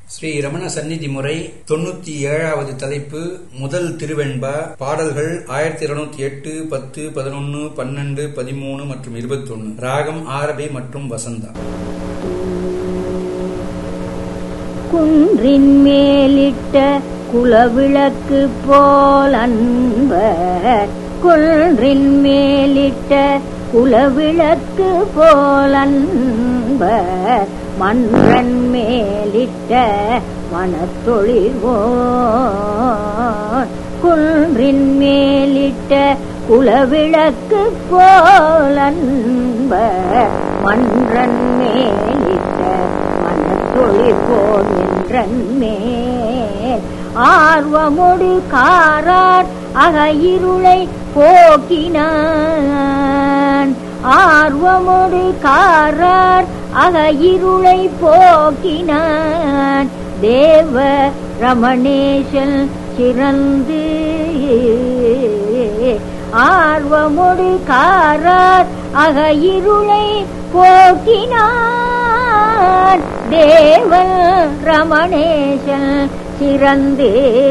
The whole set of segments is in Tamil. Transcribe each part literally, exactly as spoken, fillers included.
ஸ்ரீ ரமண சந்நிதி முறை தொண்ணூத்தி ஏழாவது தலைப்பு முதல் திருவெண்பா. பாடல்கள் ஆயிரத்தி இருநூத்தி எட்டு, பத்து, பதினொன்னு, பன்னெண்டு, பதிமூணு மற்றும் இருபத்தி ஒன்னு. ராகம் ஆரபி மற்றும் வசந்தா. குன்றின் மேலிட்ட குலவிளக்கு போல் அன்பர், குன்றின் மேலிட்ட குலவிளக்கு போல் அன்பர், மன்றன் மேலிட்ட மனத்தொழிவோன். குன்றின் மேலிட்ட குலவிளக்கு போல் அன்பர், மன்றன் மேலிட்ட மனத்தொழிவோன் என்றன் மேல் ஆர்வமொடு காரார் அகையிருளை போக்கினான். ஆர்வமொடு காரார் அகையிருளை போக்கினான். தேவ ரமணேசன் சிறந்து ஆர்வமொடு காரார் அகையிருளை போக்கினான். தேவ ரமணேசன் சிறந்து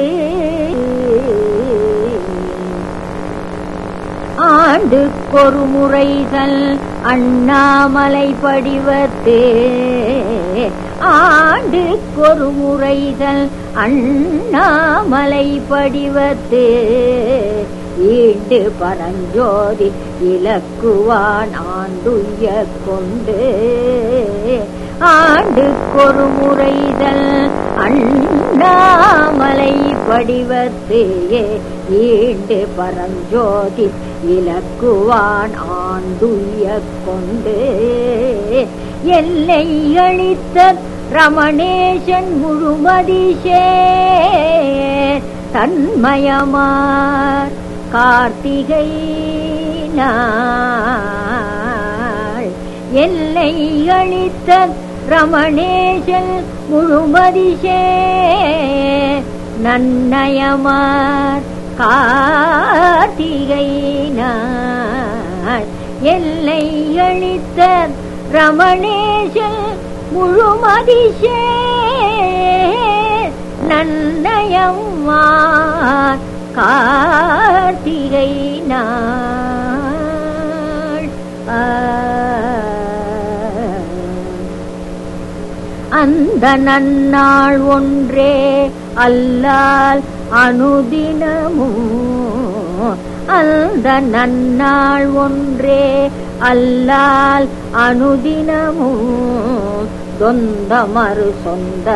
ஆண்டு கொரு முறைகள் அண்ணாமலை படிவத்து, ஆண்டு கொரு முறைகள் அண்ணாமலை படிவத்து, ஈண்டு பரஞ்சோதி இலக்குவான் ஆண்டுய கொண்டு. ஆண்டு கொரு முறைதல் அண்ணாமலை படிவத்து, ஈண்டு பரஞ்சோதி இலக்குவான் ஆண்டுய கொண்டு. எல்லை அளித்த ரமணேசன் முழுமதிசேர் தன்மயமார் கார்த்திகை நாள். எல்லை அளித்த ரமணேசன் முழுமதிசேர் நன்னயமார் கார்த்திகை நாள். எல்லை அளித்த ரமணேசன் முழுமதிசேர் நன்னயமார் கார்த்திகை நாள். அந்த நன்னாள் ஒன்றே அல்லால் அனுதினமும், அந்த நன்னாள் ஒன்றே அல்லால் அனுதினமும், சொந்த மறு சொந்த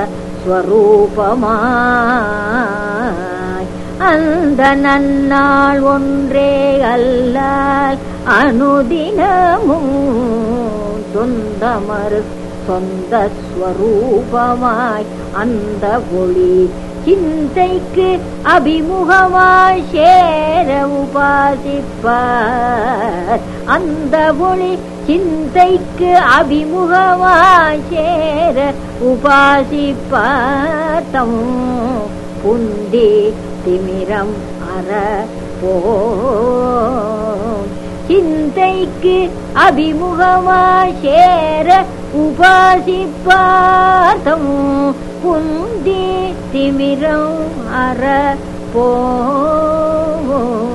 ஸ்வரூபமாய். அந்த நன்னாள் ஒன்றே அல்லால் அனுதினமும், சொந்த மறு சொந்த ஸ்வரூபமாய். அந்த ஒளி சிந்தைக்கு அபிமுகமாய் சேர உபாசிப்பார். அந்த ஒளி சிந்தைக்கு அபிமுகமாய் சேர உபாசிப்பார். தம் புந்தி திமிரம் அற போம், சிந்தைக்கு அபிமுகமாய் சேர உபாசிப்பார். தம் புந்தி திமிரம் அற போம்.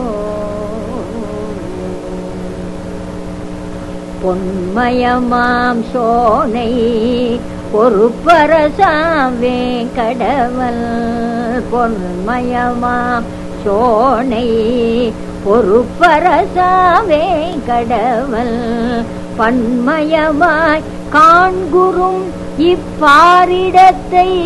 பொன்மயமாம் சோனை பொறுப்பரசாம் வேங்கடவல், பொன்மயமாம் சோனை பொறுப்பரசாம் வேங்கடவல், பன்மயமாய் காண்குறும் இப்பாரிடத்தை.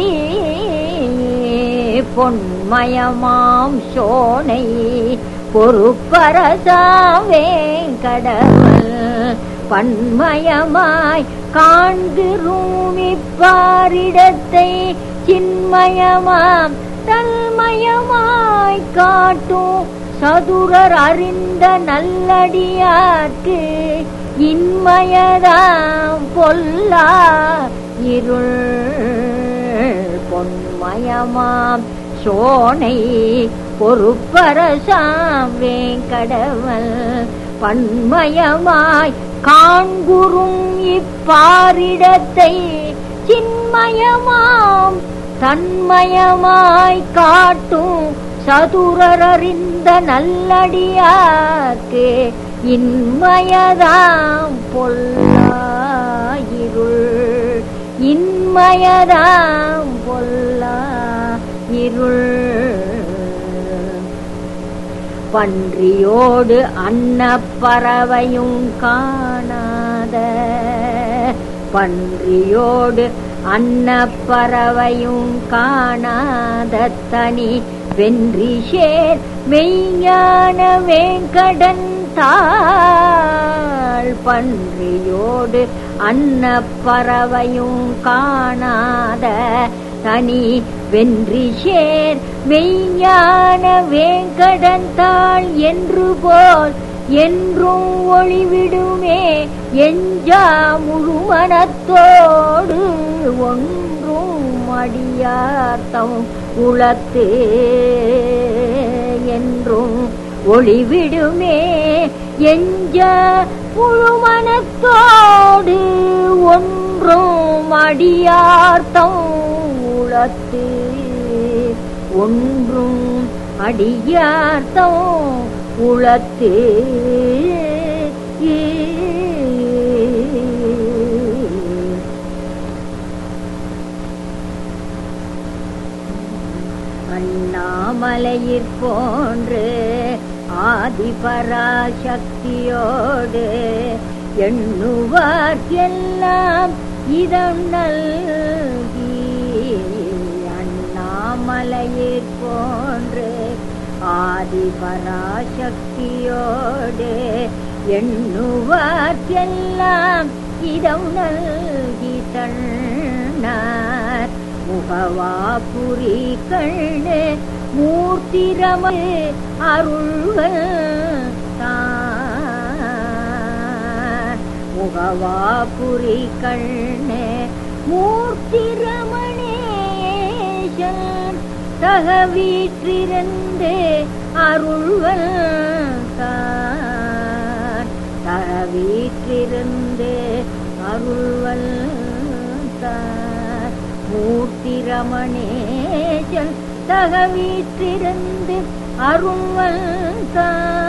பொன்மயமாம் சோனை பொறுப்பரசாம் வேங்கடவல், பன்மயமாய் காண்கிறும் இப்பாரிடத்தை. சின்மயமாம் தன்மயமாய் காட்டும் சதுரர் அறிந்த நல்லடியார்க்கு, இன்மயதாம் பொல்லா இருள். பொன்மயமாம் சோனை பொறுப்பரசாம் வேங்கடவல், பன்மயமாய் காண்குறும் இப்பாரிடத்தை. சின்மயமாம் தன்மயமாய் காட்டும் சதுரரறிந்த நல்லடியார்க்கு இன்மயதாம் பொல்லாயிருள் இன்மயதாம் பொல்லாயிருள் பன்றியோடு அன்னப்பறவையும் காணாத பன்றியோடு அன்னப்பறவையும் காணாத தனி வென்றி சேர் மெய்ஞான வேங்கடன் தாள் பன்றியோடு அன்னப்பறவையும் காணாத தனி வென்றி சேர் மெய்ஞான வேங்கடன் தாள் என்று போல் என்றும் ஒளிவிடுமே எஞ்சா முழுமனத்தோடு ஒன்றும் அடியார்த்தம் உளத்து என்றும் ஒளிவிடுமே எஞ்சா முழுமனத்தோடு ஒன்றும் அடியார்த்தம் உளத்து ஒன்றும் அடியார்த்தம் உளத்து அண்ணாமலையிற் போன்று ஆதிபராசக்தியோடு எண்ணுவார்க்கெல்லாம் இதம் நல்கி அண்ணாமலையிற் போன்று ஆதிபராசக்தியோடு எண்ணுவார்க்கெல்லாம் இதம் நல்கி தன்னார் முகவாபுரி கண்ணு மூர்த்திரம அருள்கள் தான் முகவாபுரி கண்ணு மூர்த்திரமணேசன் தக வீற்றிருந்து அருள்கள் தான் தக வீற்றிருந்து அருள்கள் தான் மூர்த்திரமணேசன் தக வீற்றிருந்து அருள்கள் தான்